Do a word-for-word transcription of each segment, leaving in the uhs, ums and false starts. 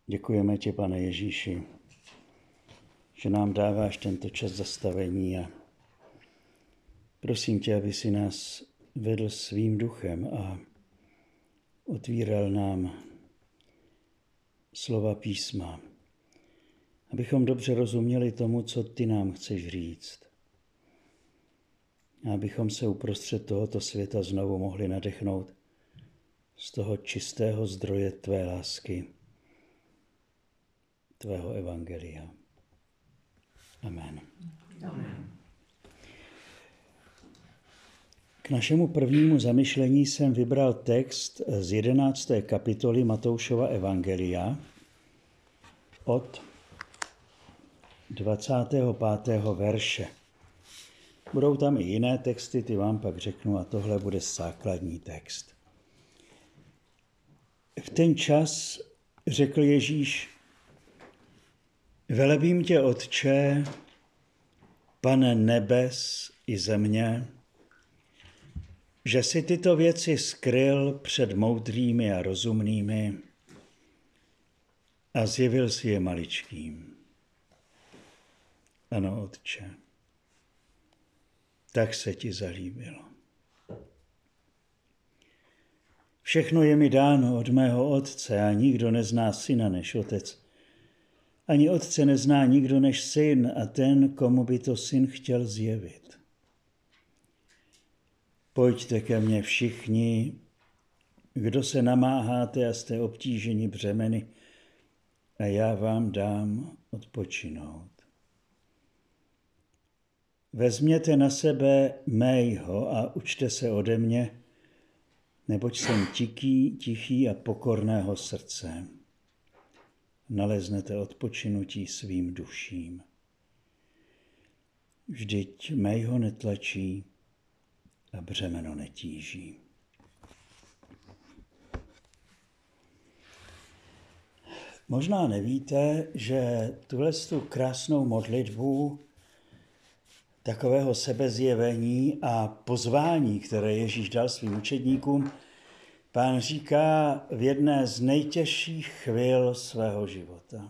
Děkujeme ti, Pane Ježíši, že nám dáváš tento čas zastavení a prosím tě, aby si nás vedl svým duchem a otvíral nám slova písma, abychom dobře rozuměli tomu, co ty nám chceš říct. A abychom se uprostřed tohoto světa znovu mohli nadechnout z toho čistého zdroje tvé lásky, tvého evangelia. Amen. Amen. K našemu prvnímu zamyšlení jsem vybral text z jedenácté kapitoly Matoušova evangelia od dvacátého pátého verše. Budou tam i jiné texty, ty vám pak řeknu, a tohle bude základní text. V ten čas řekl Ježíš: Velebím tě, Otče, Pane nebes i země, že si tyto věci skryl před moudrými a rozumnými a zjevil si je maličkým. Ano, Otče, tak se ti zalíbilo. Všechno je mi dáno od mého Otce a nikdo nezná syna než Otec. Ani Otce nezná nikdo než syn a ten, komu by to syn chtěl zjevit. Pojďte ke mně všichni, kdo se namáháte a jste obtíženi břemeny, a já vám dám odpočinout. Vezměte na sebe mého a učte se ode mě, neboť jsem tichý, tichý a pokorného srdce. Naleznete odpočinutí svým duším. Vždyť mého netlačí a břemeno netíží. Možná nevíte, že tuhle tu krásnou modlitbu takového sebezjevení a pozvání, které Ježíš dal svým učedníkům, Pán říká v jedné z nejtěžších chvil svého života.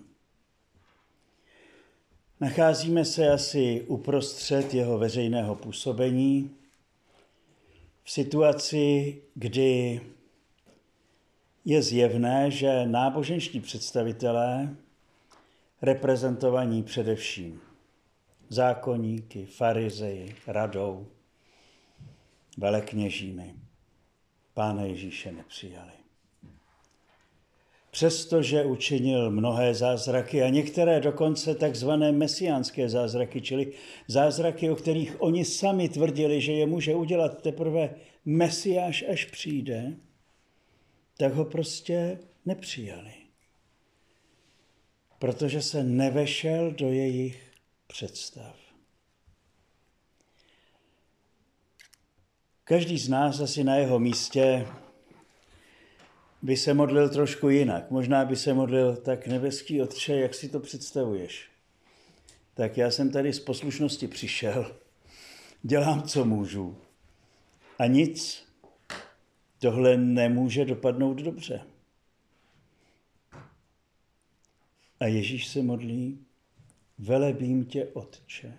Nacházíme se asi uprostřed jeho veřejného působení, v situaci, kdy je zjevné, že náboženští představitelé, reprezentovaní především zákonníky, farizeji, radou, velekněžími, Pána Ježíše nepřijali. Přestože učinil mnohé zázraky a některé dokonce takzvané mesiánské zázraky, čili zázraky, o kterých oni sami tvrdili, že je může udělat teprve Mesiáš, až přijde, tak ho prostě nepřijali. Protože se nevešel do jejich představ. Každý z nás asi na jeho místě by se modlil trošku jinak. Možná by se modlil: tak nebeský Otče, jak si to představuješ? Tak já jsem tady z poslušnosti přišel, dělám, co můžu. A nic, tohle nemůže dopadnout dobře. A Ježíš se modlí: velebím tě, Otče.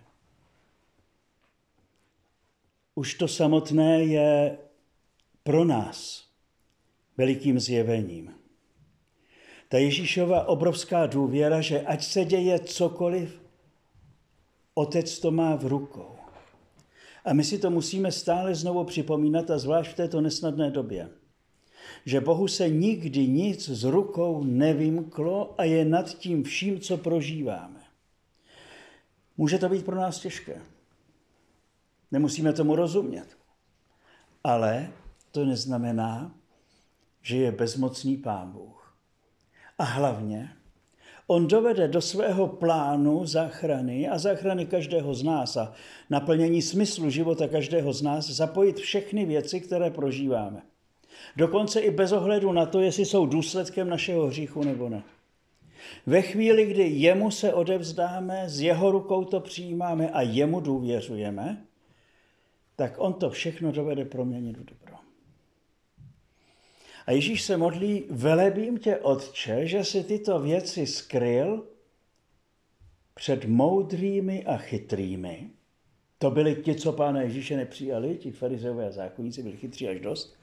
Už to samotné je pro nás velikým zjevením. Ta Ježíšova obrovská důvěra, že ať se děje cokoliv, Otec to má v rukou. A my si to musíme stále znovu připomínat, a zvlášť v této nesnadné době, že Bohu se nikdy nic z rukou nevymklo a je nad tím vším, co prožíváme. Může to být pro nás těžké. Nemusíme tomu rozumět. Ale to neznamená, že je bezmocný Pán Bůh. A hlavně, on dovede do svého plánu záchrany a záchrany každého z nás a naplnění smyslu života každého z nás zapojit všechny věci, které prožíváme. Dokonce i bez ohledu na to, jestli jsou důsledkem našeho hříchu nebo ne. Ve chvíli, kdy jemu se odevzdáme, z jeho rukou to přijímáme a jemu důvěřujeme, tak on to všechno dovede proměnit v dobro. A Ježíš se modlí, velebím tě, Otče, že si tyto věci skryl před moudrými a chytrými. To byli ti, co Pána Ježíše nepřijali, ti farizeové a zákonníci byli chytří až dost.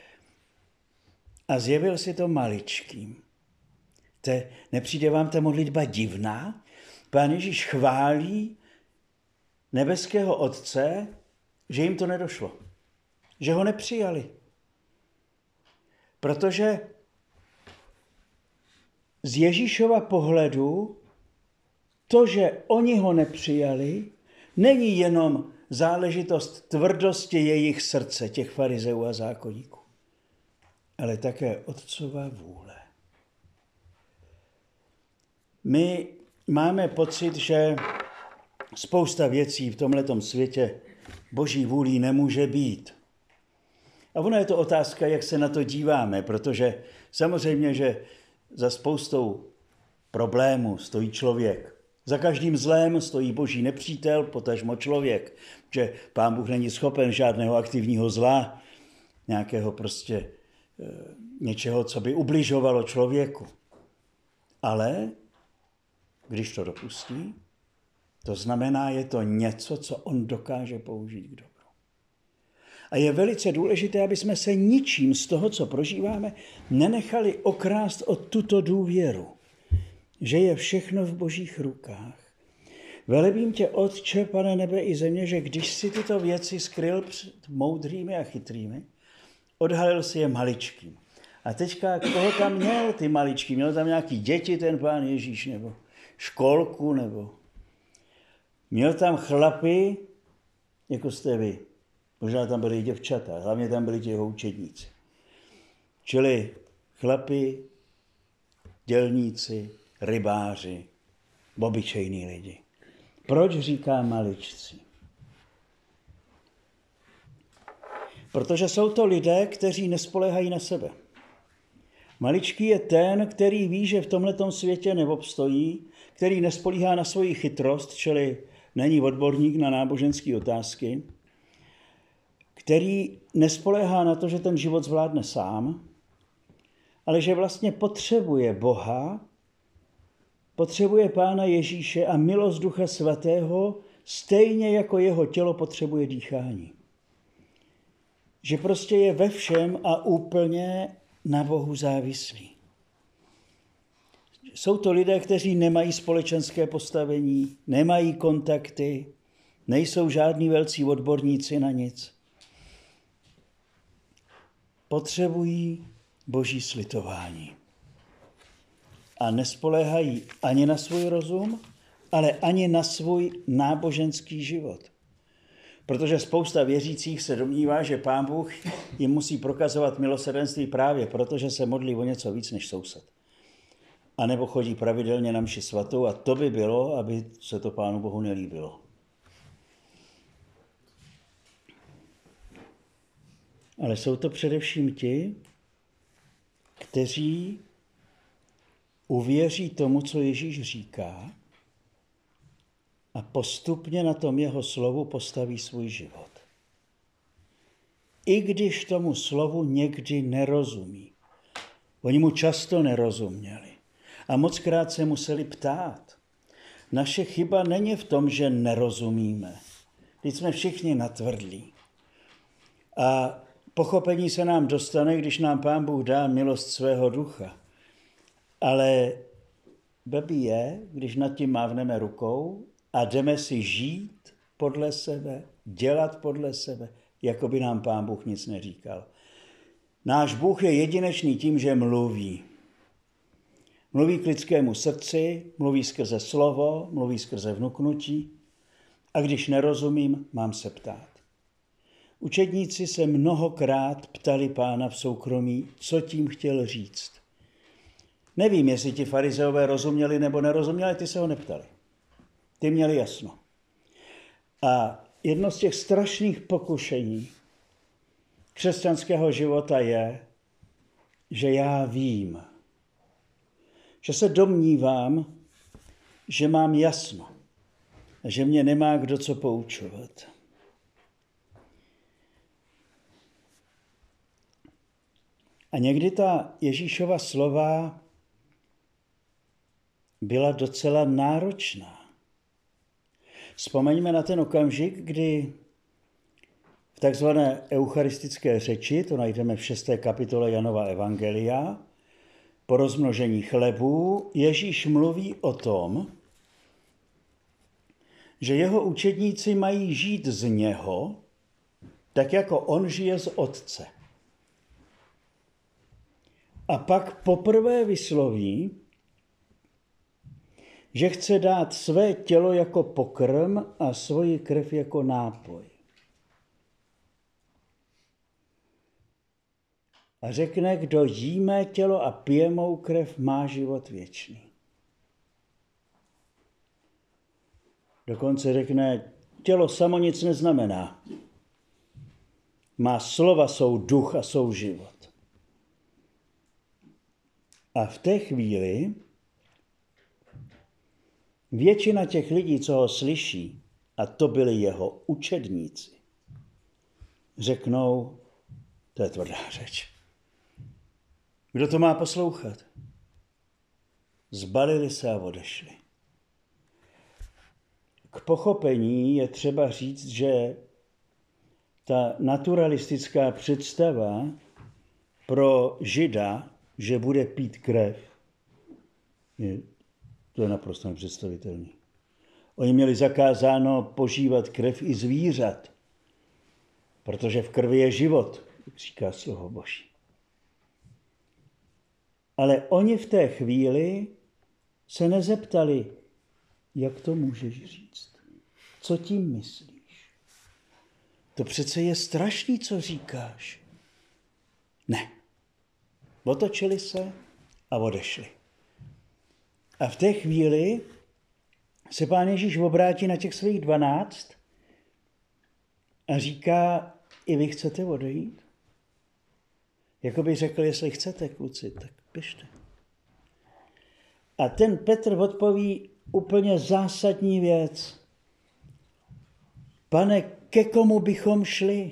A zjevil si to maličkým. Te, nepřijde vám ta modlitba divná? Pán Ježíš chválí nebeského Otce, že jim to nedošlo. Že ho nepřijali. Protože z Ježíšova pohledu to, že oni ho nepřijali, není jenom záležitost tvrdosti jejich srdce, těch farizeů a zákonníků, ale také Otcova vůle. My máme pocit, že spousta věcí v tomhletom světě Boží vůlí nemůže být. A ono je to otázka, jak se na to díváme, protože samozřejmě, že za spoustou problémů stojí člověk. Za každým zlem stojí Boží nepřítel, potažmo člověk, že Pán Bůh není schopen žádného aktivního zla, nějakého prostě e, něčeho, co by ubližovalo člověku. Ale když to dopustí, to znamená, je to něco, co on dokáže použít k dobru. A je velice důležité, aby jsme se ničím z toho, co prožíváme, nenechali okrást o tuto důvěru, že je všechno v Božích rukách. Velebím tě, Otče, Pane nebe i země, že když si tyto věci skryl před moudrými a chytrými, odhalil si je maličkým. A teďka, koho tam měl ty maličky? Měl tam nějaký děti ten Pán Ježíš, nebo školku, nebo měl tam chlapy, jako jste vy. Možná tam byly i děvčata, hlavně tam byli ti jeho učedníci. Čili chlapi, dělníci, rybáři, obyčejní lidi. Proč říká maličci? Protože jsou to lidé, kteří nespoléhají na sebe. Maličký je ten, který ví, že v tomhletom světě neobstojí, který nespolíhá na svoji chytrost, čili není odborník na náboženské otázky, který nespoléhá na to, že ten život zvládne sám, ale že vlastně potřebuje Boha, potřebuje Pána Ježíše a milost Ducha Svatého, stejně jako jeho tělo potřebuje dýchání. Že prostě je ve všem a úplně na Bohu závislí. Jsou to lidé, kteří nemají společenské postavení, nemají kontakty, nejsou žádní velcí odborníci na nic. Potřebují Boží slitování. A nespoléhají ani na svůj rozum, ale ani na svůj náboženský život. Protože spousta věřících se domnívá, že Pán Bůh jim musí prokazovat milosrdenství právě, protože se modlí o něco víc než soused. A nebo chodí pravidelně na mši svatou a to by bylo, aby se to Pánu Bohu nelíbilo. Ale jsou to především ti, kteří uvěří tomu, co Ježíš říká a postupně na tom jeho slovu postaví svůj život. I když tomu slovu někdy nerozumí. Oni mu často nerozuměli a mockrát se museli ptát. Naše chyba není v tom, že nerozumíme. Teď jsme všichni natvrdlí. A pochopení se nám dostane, když nám Pán Bůh dá milost svého ducha. Ale blbý je, když nad tím mávneme rukou a jdeme si žít podle sebe, dělat podle sebe, jako by nám Pán Bůh nic neříkal. Náš Bůh je jedinečný tím, že mluví. Mluví k lidskému srdci, mluví skrze slovo, mluví skrze vnuknutí. A když nerozumím, mám se ptát. Učedníci se mnohokrát ptali Pána v soukromí, co tím chtěl říct. Nevím, jestli ti farizeové rozuměli nebo nerozuměli, ty se ho neptali. Ty měli jasno. A jedno z těch strašných pokušení křesťanského života je, že já vím, že se domnívám, že mám jasno a že mě nemá kdo co poučovat. A někdy ta Ježíšova slova byla docela náročná. Vzpomeňme na ten okamžik, kdy v takzvané eucharistické řeči, to najdeme v šesté kapitole Janova evangelia, po rozmnožení chlebů, Ježíš mluví o tom, že jeho učedníci mají žít z něho, tak jako on žije z Otce. A pak poprvé vysloví, že chce dát své tělo jako pokrm a svoji krev jako nápoj. A řekne, kdo jí mé tělo a pije mou krev, má život věčný. Dokonce řekne, tělo samo nic neznamená. Má slova jsou duch a jsou život. A v té chvíli většina těch lidí, co ho slyší, a to byli jeho učedníci, řeknou, to je tvrdá řeč. Kdo to má poslouchat? Zbalili se a odešli. K pochopení je třeba říct, že ta naturalistická představa pro Žida, že bude pít krev, je, to je naprosto nepředstavitelné. Oni měli zakázáno požívat krev i zvířat, protože v krvi je život, jak říká slovo Boží. Ale oni v té chvíli se nezeptali, jak to můžeš říct, co tím myslíš. To přece je strašný, co říkáš. Ne. Otočili se a odešli. A v té chvíli se Pán Ježíš obrátí na těch svých dvanáct a říká, i vy chcete odejít? Jakoby řekl, jestli chcete, kluci, tak běžte. A ten Petr odpoví úplně zásadní věc. Pane, ke komu bychom šli?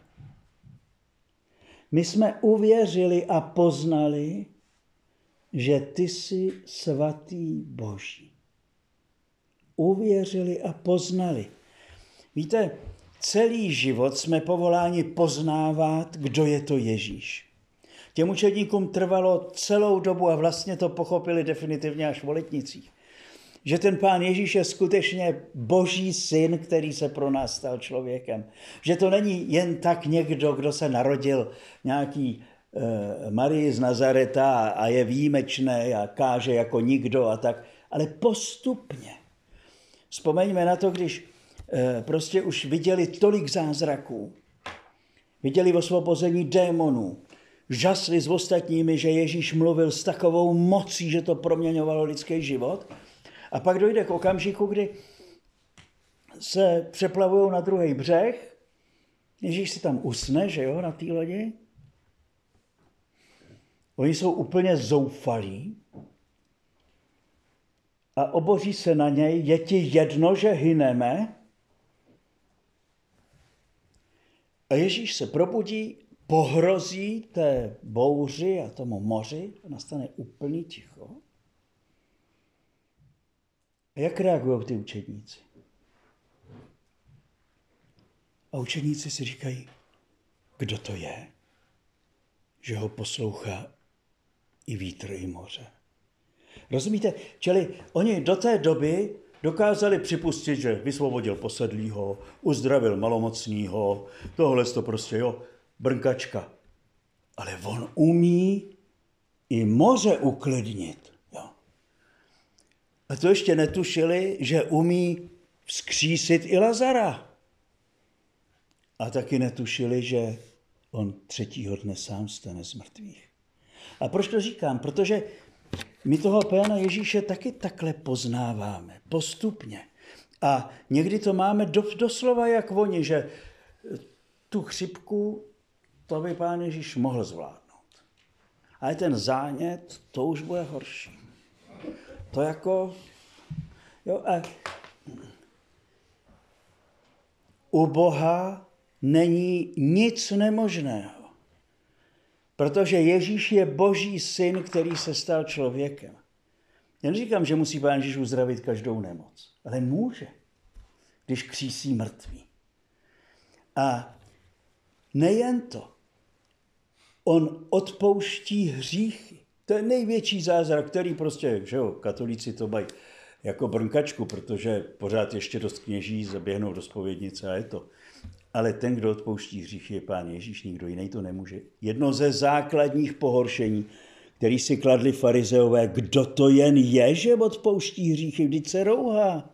My jsme uvěřili a poznali, že ty jsi svatý Boží. Uvěřili a poznali. Víte, celý život jsme povoláni poznávat, kdo je to Ježíš. Těm učedníkům trvalo celou dobu a vlastně to pochopili definitivně až v letnicích. Že ten Pán Ježíš je skutečně Boží syn, který se pro nás stal člověkem. Že to není jen tak někdo, kdo se narodil nějaký e, Marii z Nazareta a je výjimečný a káže jako nikdo a tak, ale postupně. Vzpomeňme na to, když e, prostě už viděli tolik zázraků, viděli osvobození démonů, žasli s ostatními, že Ježíš mluvil s takovou mocí, že to proměňovalo lidský život. A pak dojde k okamžiku, kdy se přeplavují na druhý břeh. Ježíš si tam usne, že jo, na té lodi. Oni jsou úplně zoufalí a oboří se na něj, je ti jedno, že hyneme? A Ježíš se probudí, pohrozí té bouři a tomu moři a nastane úplný ticho. A jak reagují ty učedníci? A učedníci si říkají, kdo to je, že ho poslouchá i vítr, i moře. Rozumíte? Čili oni do té doby dokázali připustit, že vysvobodil posedlýho, uzdravil malomocnýho, tohle to prostě, jo, brnkačka. Ale on umí i moře uklidnit. Jo. A to ještě netušili, že umí vzkřísit i Lazara. A taky netušili, že on třetího dne sám stane z mrtvých. A proč to říkám? Protože my toho Pána Ježíše taky takhle poznáváme, postupně. A někdy to máme do, doslova jak oni, že tu chřipku, to by Pán Ježíš mohl zvládnout. Ale ten zánět, to už bude horší. To jako... Jo, a u Boha není nic nemožného. Protože Ježíš je Boží syn, který se stal člověkem. Já neříkám, že musí Pán Ježíš uzdravit každou nemoc, ale může, když křísí mrtví. A nejen to, on odpouští hříchy. To je největší zázrak, který prostě, že jo, katolíci to mají jako brnkačku, protože pořád ještě dost kněží zaběhnou do zpovědnice a je to. Ale ten, kdo odpouští hříchy, je Pán Ježíš, nikdo jiný to nemůže. Jedno ze základních pohoršení, který si kladli farizeové, kdo to jen je, že odpouští hříchy, vždyť se rouhá.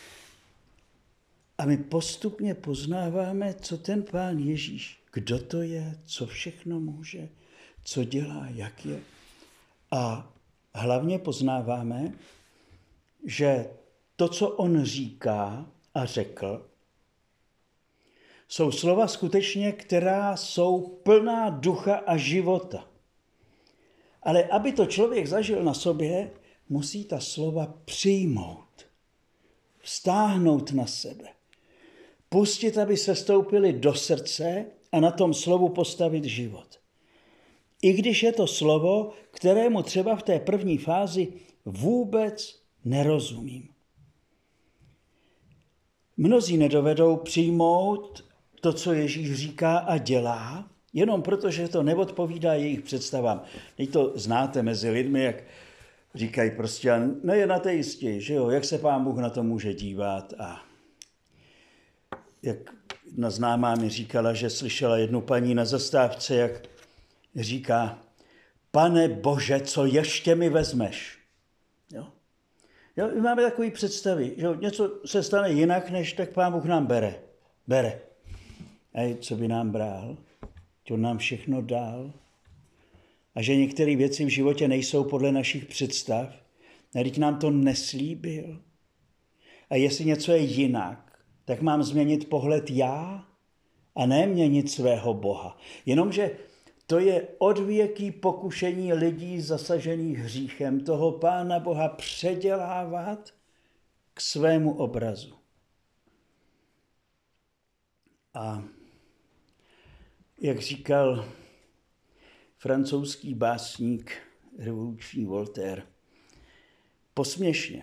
A my postupně poznáváme, co ten Pán Ježíš, kdo to je, co všechno může, co dělá, jak je. A hlavně poznáváme, že to, co on říká a řekl, jsou slova skutečně, která jsou plná ducha a života. Ale aby to člověk zažil na sobě, musí ta slova přijmout, vztáhnout na sebe, pustit, aby se stoupili do srdce a na tom slovu postavit život. I když je to slovo, kterému třeba v té první fázi vůbec nerozumím. Mnozí nedovedou přijmout to, co Ježíš říká a dělá, jenom protože to neodpovídá jejich představám. Teď to znáte mezi lidmi, jak říkají prostě, nejen ateisti, že jo, jak se Pán Bůh na to může dívat. A jak jedna známá mi říkala, že slyšela jednu paní na zastávce, jak říká, Pane Bože, co ještě mi vezmeš? Jo? Jo, my máme takové představy, že něco se stane jinak, než tak Pán Bůh nám bere. Bere. A co by nám bral? To nám všechno dal. A že některé věci v životě nejsou podle našich představ, a teď nám to neslíbil. A jestli něco je jinak, tak mám změnit pohled já a ne měnit svého Boha. Jenomže to je odvěký pokušení lidí zasažených hříchem toho Pána Boha předělávat k svému obrazu. A jak říkal francouzský básník revoluční Voltaire, posměšně.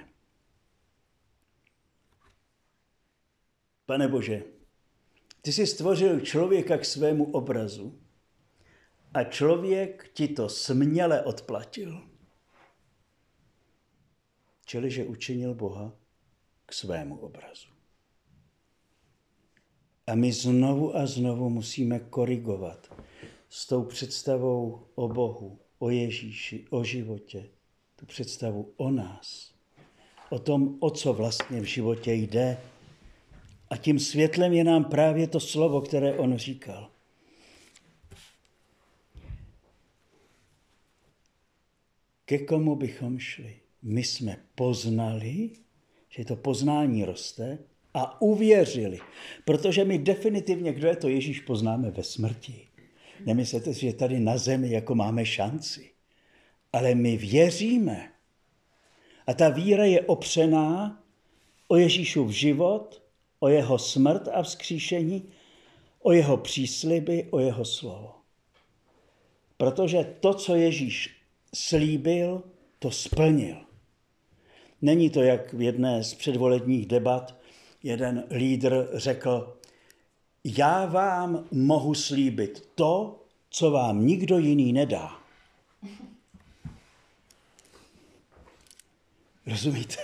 Pane Bože, ty jsi stvořil člověka k svému obrazu a člověk ti to směle odplatil. Čili, že učinil Boha k svému obrazu. A my znovu a znovu musíme korigovat s tou představou o Bohu, o Ježíši, o životě, tu představu o nás, o tom, o co vlastně v životě jde. A tím světlem je nám právě to slovo, které on říkal. Ke komu bychom šli? My jsme poznali, že to poznání roste, a uvěřili. Protože my definitivně, kdo je to Ježíš, poznáme ve smrti. Nemyslete si, že tady na zemi jako máme šanci. Ale my věříme. A ta víra je opřená o Ježíšův život, o jeho smrt a vzkříšení, o jeho přísliby, o jeho slovo. Protože to, co Ježíš slíbil, to splnil. Není to, jak v jedné z předvolebních debat jeden lídr řekl, já vám mohu slíbit to, co vám nikdo jiný nedá. Rozumíte?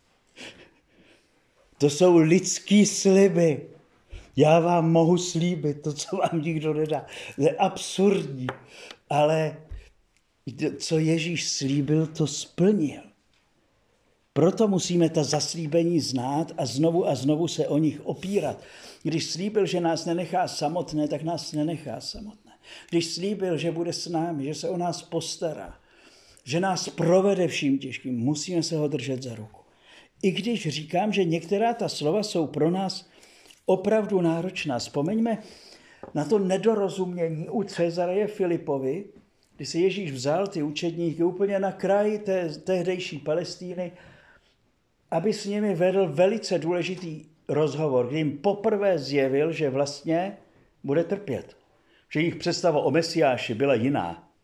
To jsou lidský sliby. Já vám mohu slíbit to, co vám nikdo nedá. To je absurdní. Ale co Ježíš slíbil, to splnil. Proto musíme ta zaslíbení znát a znovu a znovu se o nich opírat. Když slíbil, že nás nenechá samotné, tak nás nenechá samotné. Když slíbil, že bude s námi, že se o nás postará, že nás provede vším těžkým, musíme se ho držet za ruku. I když říkám, že některá ta slova jsou pro nás opravdu náročná. Vzpomeňme na to nedorozumění u Cezareje Filipovi, kdy si Ježíš vzal ty učedníky úplně na kraji té tehdejší Palestíny, aby s nimi vedl velice důležitý rozhovor, kdy jim poprvé zjevil, že vlastně bude trpět. Že jejich představa o Mesiáši byla jiná.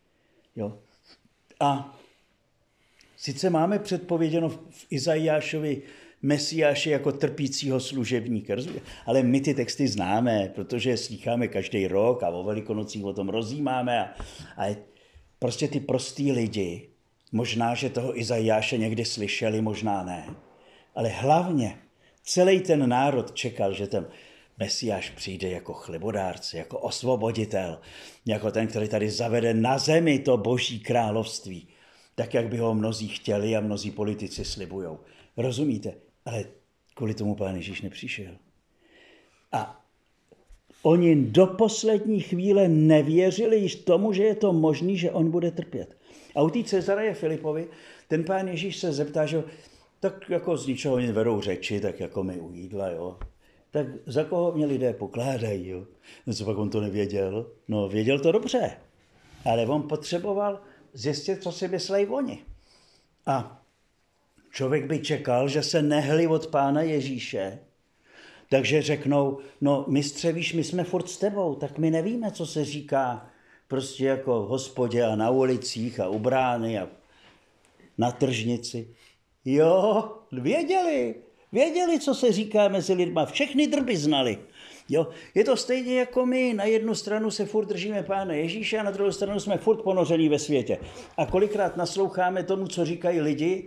Jo. A sice máme předpověděno v Izajášovi Mesiáše jako trpícího služebníka, ale my ty texty známe, protože je slýcháme každý rok a o Velikonocích o tom rozjímáme. A, a prostě ty prostý lidi, možná, že toho Izajáše někdy slyšeli, možná ne, ale hlavně celý ten národ čekal, že ten Mesiáš přijde jako chlebodárce, jako osvoboditel, jako ten, který tady zavede na zemi to boží království, tak, jak by ho mnozí chtěli a mnozí politici slibujou. Rozumíte? Ale kvůli tomu Pán Ježíš nepřišel. A oni do poslední chvíle nevěřili již tomu, že je to možný, že on bude trpět. A u té Cezareje Filipovi ten Pán Ježíš se zeptá, že tak jako z ničeho oni vedou řeči, tak jako my u jídla, jo. Tak za koho mě lidé pokládají, jo? No co pak on to nevěděl? No věděl to dobře, ale on potřeboval zjistit, co si myslejí oni. A člověk by čekal, že se nehli od Pána Ježíše, takže řeknou, no mistře, víš, my jsme furt s tebou, tak my nevíme, co se říká prostě jako v hospodě a na ulicích a u brány a na tržnici. Jo, věděli, věděli, co se říká mezi lidma, všechny drby znali. Jo, je to stejně jako my, na jednu stranu se furt držíme Pána Ježíše a na druhou stranu jsme furt ponoření ve světě. A kolikrát nasloucháme tomu, co říkají lidi,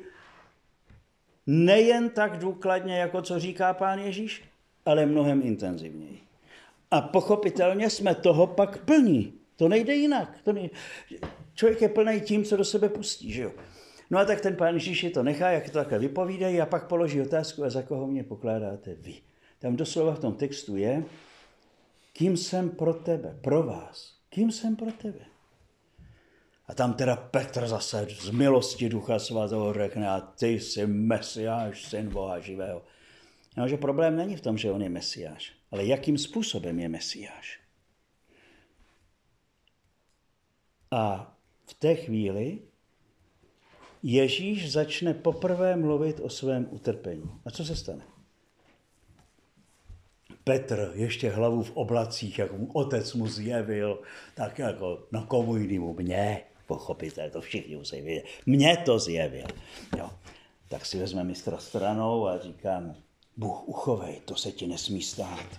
nejen tak důkladně, jako co říká Pán Ježíš, ale mnohem intenzivněji. A pochopitelně jsme toho pak plní. To nejde jinak. To nejde. Člověk je plný tím, co do sebe pustí, že jo. No a tak ten Pán Ježíš to nechá, jak to takhle vypovídají a pak položí otázku, a za koho mě pokládáte vy. Tam doslova v tom textu je, kým jsem pro tebe, pro vás, kým jsem pro tebe. A tam teda Petr zase z milosti Ducha Svatého řekne, a ty jsi Mesiáš, syn Boha živého. No, že problém není v tom, že on je Mesiáš, ale jakým způsobem je Mesiáš. A v té chvíli Ježíš začne poprvé mluvit o svém utrpení. A co se stane? Petr ještě hlavu v oblacích, jak mu otec mu zjevil, tak jako na komu jinému, mně, pochopitelně, to všichni musí vědět, mně to zjevil. Jo. Tak si vezme mistra stranou a říkám, Bůh uchovej, to se ti nesmí stát.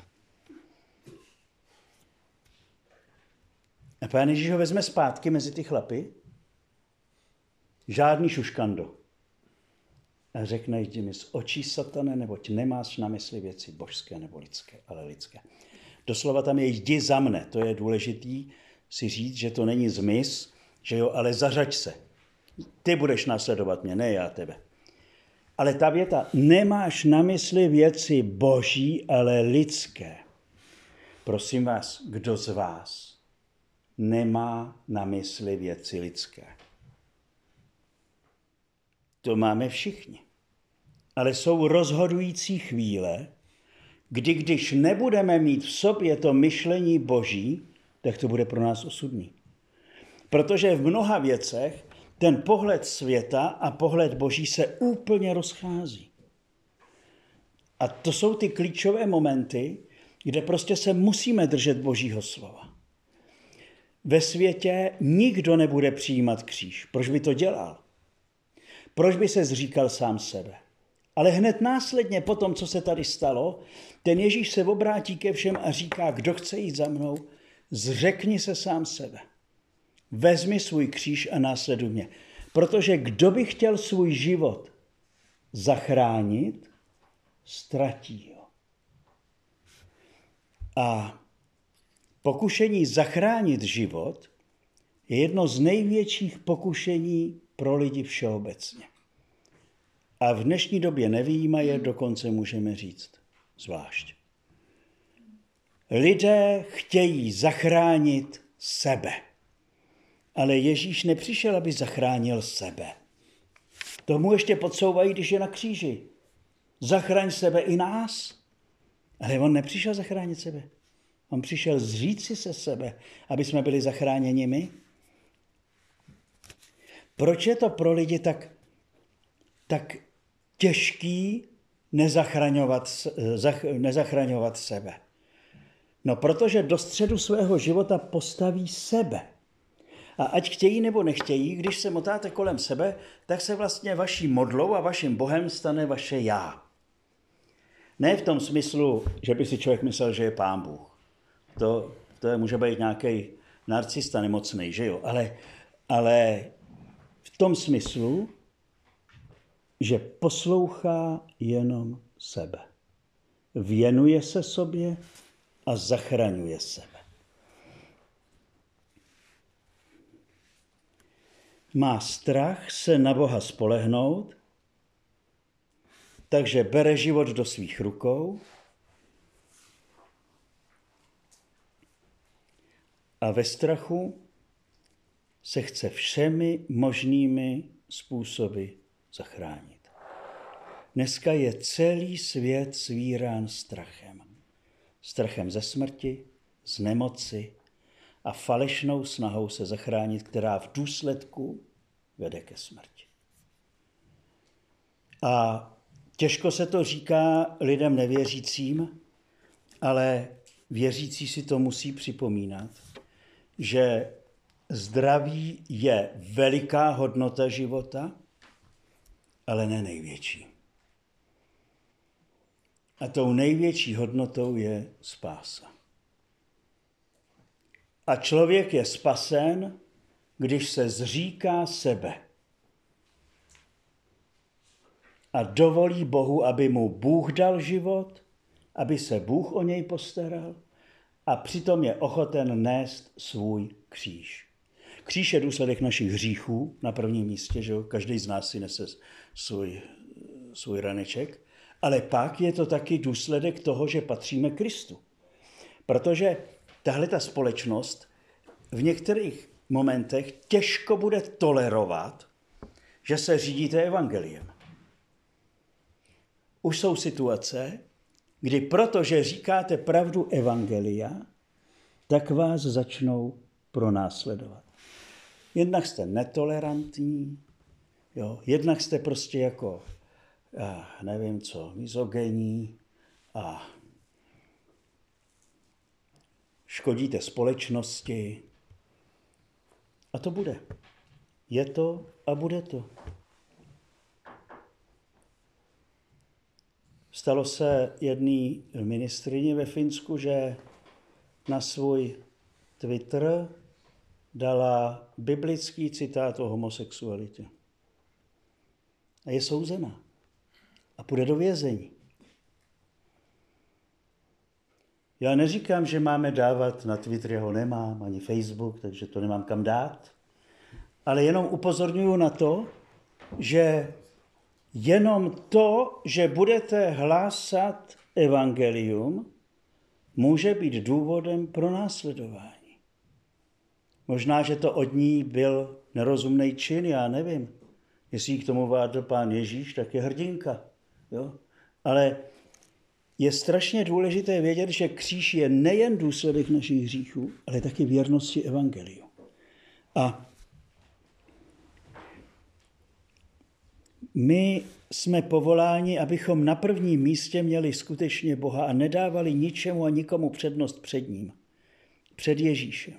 A Pán Ježíš ho vezme zpátky mezi ty chlapy, žádný šuškando. A řekne jim z očí satane, neboť nemáš na mysli věci božské nebo lidské, ale lidské. Doslova tam je jdi za mne, to je důležitý si říct, že to není zmys, že jo, ale zařaď se. Ty budeš následovat mě, ne já tebe. Ale ta věta, nemáš na mysli věci boží, ale lidské. Prosím vás, kdo z vás nemá na mysli věci lidské? To máme všichni. Ale jsou rozhodující chvíle, kdy když nebudeme mít v sobě to myšlení boží, tak to bude pro nás osudný. Protože v mnoha věcech ten pohled světa a pohled boží se úplně rozchází. A to jsou ty klíčové momenty, kde prostě se musíme držet božího slova. Ve světě nikdo nebude přijímat kříž. Proč by to dělal? Proč by se zříkal sám sebe? Ale hned následně po tom, co se tady stalo, ten Ježíš se obrátí ke všem a říká, kdo chce jít za mnou, zřekni se sám sebe. Vezmi svůj kříž a následuj mě. Protože kdo by chtěl svůj život zachránit, ztratí ho. A pokušení zachránit život je jedno z největších pokušení pro lidi všeobecně. A v dnešní době nevyjímaje, dokonce můžeme říct zvlášť. Lidé chtějí zachránit sebe. Ale Ježíš nepřišel, aby zachránil sebe. Tomu ještě podsouvají, když je na kříži. Zachraň sebe i nás. Ale on nepřišel zachránit sebe. On přišel zříci se sebe, aby jsme byli zachráněni my. Proč je to pro lidi tak, tak těžký nezachraňovat, zach, nezachraňovat sebe? No, protože do středu svého života postaví sebe. A ať chtějí nebo nechtějí, když se motáte kolem sebe, tak se vlastně vaší modlou a vaším Bohem stane vaše já. Ne v tom smyslu, že by si člověk myslel, že je Pán Bůh. To, to je, může být nějaký narcista nemocný, že jo? Ale, ale v tom smyslu, že poslouchá jenom sebe. Věnuje se sobě a zachraňuje sebe. Má strach se na Boha spolehnout, takže bere život do svých rukou a ve strachu se chce všemi možnými způsoby zachránit. Dneska je celý svět svírán strachem. Strachem ze smrti, z nemoci a falešnou snahou se zachránit, která v důsledku vede ke smrti. A těžko se to říká lidem nevěřícím, ale věřící si to musí připomínat, že zdraví je veliká hodnota života, ale ne největší. A tou největší hodnotou je spása. A člověk je spasen, když se zříká sebe a dovolí Bohu, aby mu Bůh dal život, aby se Bůh o něj postaral a přitom je ochoten nést svůj kříž. Kříž je důsledek našich hříchů na prvním místě, že jo? Každý z nás si nese svůj, svůj raneček, ale pak je to taky důsledek toho, že patříme Kristu. Protože tahle ta společnost v některých momentech těžko bude tolerovat, že se řídíte evangeliem. Už jsou situace, kdy protože říkáte pravdu evangelia, tak vás začnou pronásledovat. Jednak jste netolerantní, jo, jednak jste prostě jako, já nevím co, mizogenní a škodíte společnosti. A to bude. Je to a bude to. Stalo se jedné ministryni ve Finsku, že na svůj Twitter dala biblický citát o homosexualitě. A je souzena. A půjde do vězení. Já neříkám, že máme dávat na Twitter, já ho nemám, ani Facebook, takže to nemám kam dát. Ale jenom upozorňuji na to, že jenom to, že budete hlásat evangelium, může být důvodem pro následování. Možná, že to od ní byl nerozumný čin, já nevím. Jestli jí k tomu vádl Pán Ježíš, tak je hrdinka. Jo? Ale je strašně důležité vědět, že kříž je nejen důsledek našich hříchů, ale taky věrnosti evangeliu. A my jsme povoláni, abychom na prvním místě měli skutečně Boha a nedávali ničemu a nikomu přednost před ním. Před Ježíšem.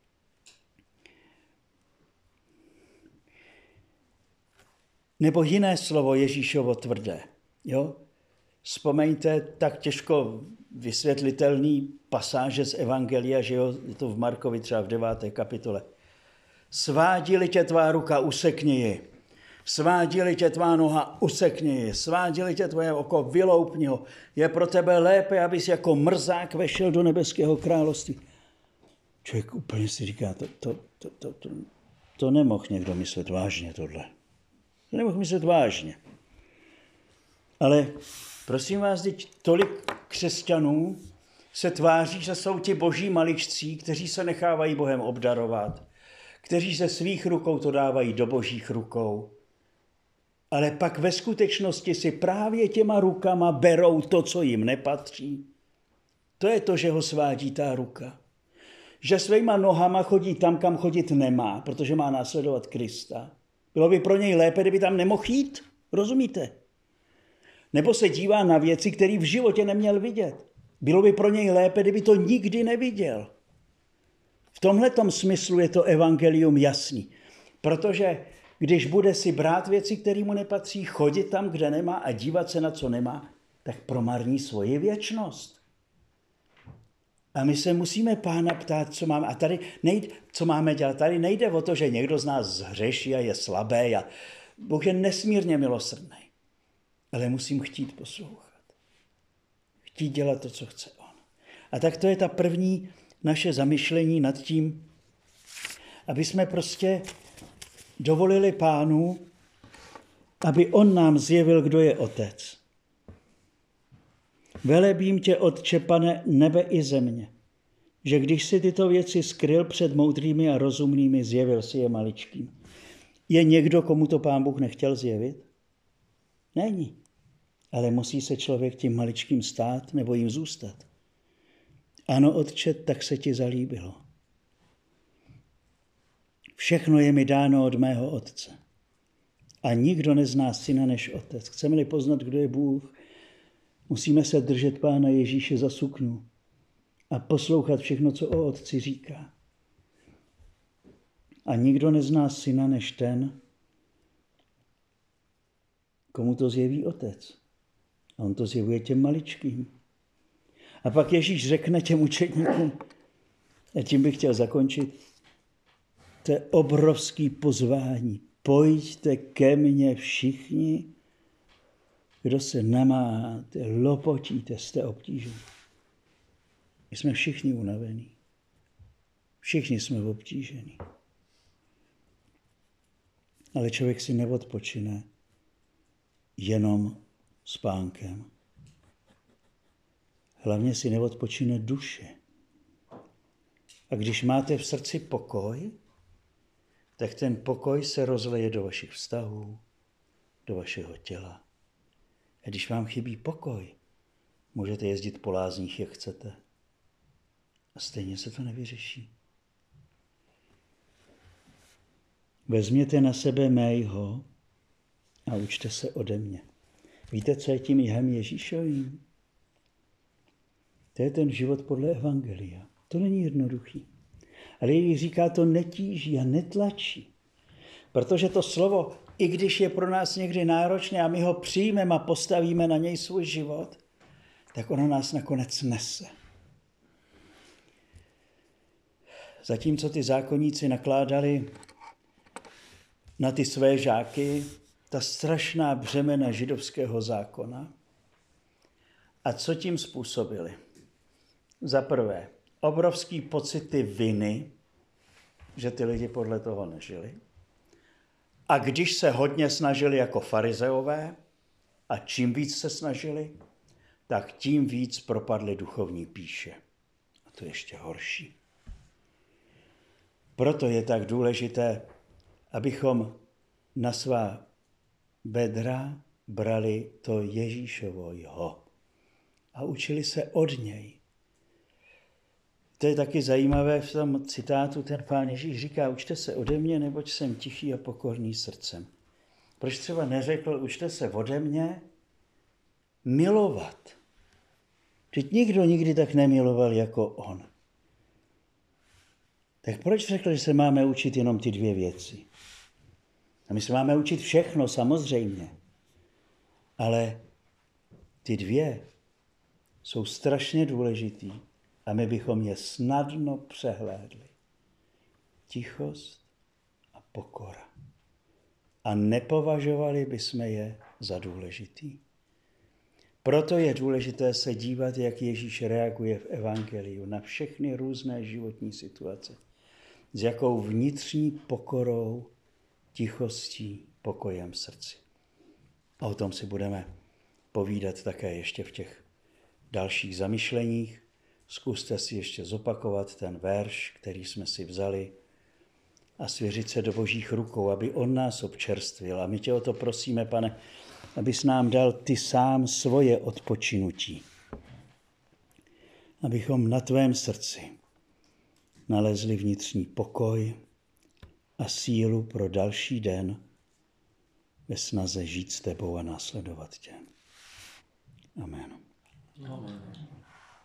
Nebo jiné slovo Ježíšovo tvrdé. Jo? Vzpomeňte tak těžko vysvětlitelný pasáže z Evangelia, že jo, je to v Markovi třeba v deváté kapitole. Svádí-li tě tvá ruka, usekni ji. Svádí-li tě tvá noha, usekni ji. Svádí-li tě tvoje oko, vyloupni ho. Je pro tebe lépe, abys jako mrzák vešel do nebeského království. Člověk úplně si říká, to, to, to, to, to, to nemohl někdo myslet vážně tohle. To nemohl myslet vážně. Ale prosím vás, teď tolik křesťanů se tváří, že jsou ti boží maličcí, kteří se nechávají Bohem obdarovat, kteří ze svých rukou to dávají do božích rukou. Ale pak ve skutečnosti si právě těma rukama berou to, co jim nepatří. To je to, že ho svádí ta ruka. Že svýma nohama chodí tam, kam chodit nemá, protože má následovat Krista. Bylo by pro něj lépe, kdyby tam nemohl jít. Rozumíte? Nebo se dívá na věci, které v životě neměl vidět. Bylo by pro něj lépe, kdyby to nikdy neviděl. V tomhletom smyslu je to evangelium jasný. Protože když bude si brát věci, které mu nepatří, chodit tam, kde nemá a dívat se na co nemá, tak promarní svoji věčnost. A my se musíme Pána ptát, co máme. A tady nejde, co máme dělat. Tady nejde o to, že někdo z nás zhřeší a je slabý. A Bůh je nesmírně milosrdný. Ale musím chtít poslouchat. Chtít dělat to, co chce on. A tak to je ta první naše zamyšlení nad tím, aby jsme prostě dovolili Pánu, aby on nám zjevil, kdo je Otec. Velebím tě, Otče, Pane, nebe i země, že když si tyto věci skryl před moudrými a rozumnými, zjevil si je maličkým. Je někdo, komu to Pán Bůh nechtěl zjevit? Není. Ale musí se člověk tím maličkým stát nebo jim zůstat. Ano, Otče, tak se ti zalíbilo. Všechno je mi dáno od mého Otce. A nikdo nezná syna než Otec. Chceme-li poznat, kdo je Bůh, musíme se držet Pána Ježíše za suknu a poslouchat všechno, co o Otci říká. A nikdo nezná syna než ten, komu to zjeví Otec. A on to zjevuje těm maličkým. A pak Ježíš řekne těm učedníkům, a tím bych chtěl zakončit, to je obrovský pozvání. Pojďte ke mně všichni, kdo se namáháte, lopotíte, jste obtížení. My jsme všichni unavení. Všichni jsme obtížení. Ale člověk si neodpočine jenom spánkem. Hlavně si neodpočine duše. A když máte v srdci pokoj, tak ten pokoj se rozleje do vašich vztahů, do vašeho těla. A když vám chybí pokoj, můžete jezdit po lázních, jak chcete. A stejně se to nevyřeší. Vezměte na sebe mého a učte se ode mě. Víte, co je tím jihem Ježíšovým? To je ten život podle evangelia. To není jednoduchý. Ale Ježíš říká, to netíží a netlačí. Protože to slovo, i když je pro nás někdy náročné a my ho přijmeme a postavíme na něj svůj život, tak ono nás nakonec nese. Zatímco ty zákonníci nakládali na ty své žáky ta strašná břemena židovského zákona. A co tím způsobili? Za prvé, obrovský pocity viny, že ty lidi podle toho nežili. A když se hodně snažili jako farizeové, a čím víc se snažili, tak tím víc propadli duchovní pýše. A to je ještě horší. Proto je tak důležité, abychom na svá bedra brali to Ježíšovo jeho a učili se od něj. To je taky zajímavé v tom citátu, ten Pán Ježíš říká, učte se ode mě, neboť jsem tichý a pokorný srdcem. Proč třeba neřekl, učte se ode mě milovat? Vždyť nikdo nikdy tak nemiloval jako on. Tak proč řekl, že se máme učit jenom ty dvě věci? A my se máme učit všechno, samozřejmě. Ale ty dvě jsou strašně důležitý a my bychom je snadno přehlédli. Tichost a pokora. A nepovažovali bychom je za důležitý. Proto je důležité se dívat, jak Ježíš reaguje v evangeliu na všechny různé životní situace. S jakou vnitřní pokorou, tichostí, pokojem v srdci. A o tom si budeme povídat také ještě v těch dalších zamyšleních. Zkuste si ještě zopakovat ten verš, který jsme si vzali a svěřit se do Božích rukou, aby on nás občerstvil. A my tě o to prosíme, Pane, abys nám dal ty sám svoje odpočinutí. Abychom na tvém srdci nalezli vnitřní pokoj a sílu pro další den ve snaze žít s tebou a následovat tě. Amen. Amen.